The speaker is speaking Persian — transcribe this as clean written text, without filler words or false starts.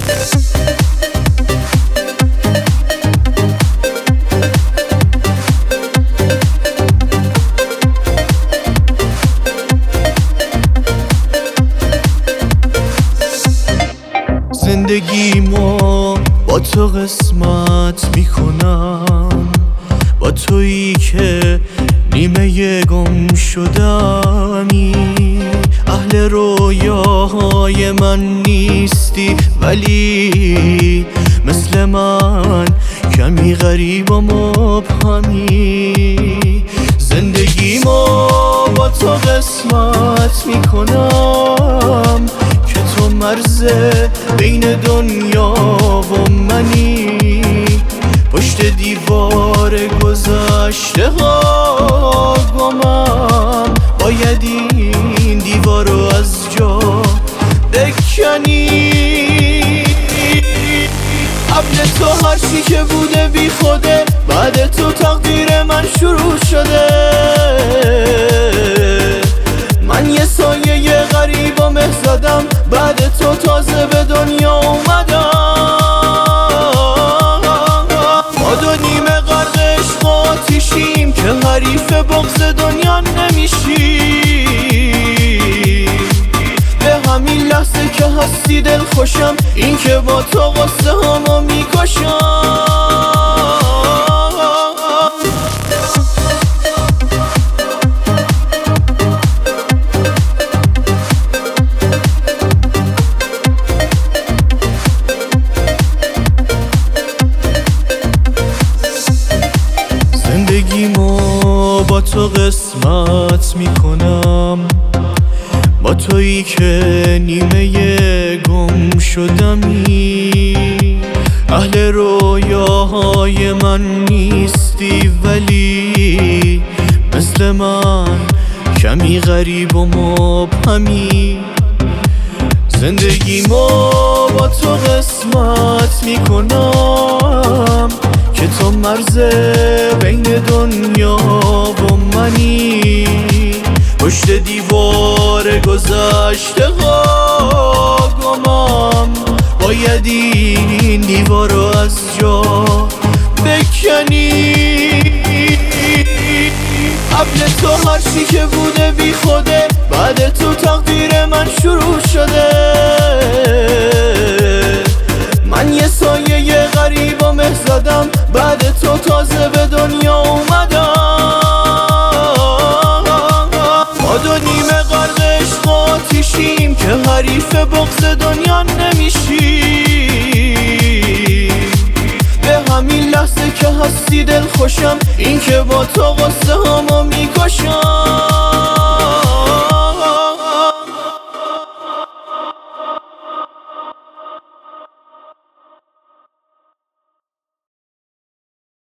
زندگیمو با تو قسمت میکنم، با تویی که نیمه گم شدمی. اهل رویاهای من نیستی ولی مثل من کمی غریب و مبهمی. زندگیمو با تو قسمت میکنم که تو مرز بین دنیا و منی. پشت دیوار گذشته ها گمم، باید این دیوار رو از جا بکنی. قبل تو هر چی که بوده بی خوده، بعد تو تقدیر من شروع شده. من یه سایه غریب و مه زدم، بعد تو تازه به دنیا اومدم. ما دو نیمه غرق عشق و آتیشیم که حریف بغض دنیا نمیشیم. به همین لحظه که هستی دل خوشم، این که با تو قصه همو میکشم. زندگیمو با تو قسمت میکنم، با تویی که نیمه گم شدمی. اهل رویاهای من نیستی ولی مثل من کمی غریب و مبهمی. زندگیمو با تو قسمت میکنم که تو مرز بین دنیا و منی. پشت دیوار گذشته ها گمم، باید این دیوار رو از جا بکنی. قبل تو هر چی که بوده بی خوده، بعد تو تقدیر من شروع شده. من یه سایه غریب و مه زدم، بعد تو تازه به دنیا اومدم. ما دو نیمه غرق عشق و آتیشیم که حریف بغض دنیا نمیشیم. به همین لحظه که هستی دل خوشم، این که با تو قصه همو میکشم.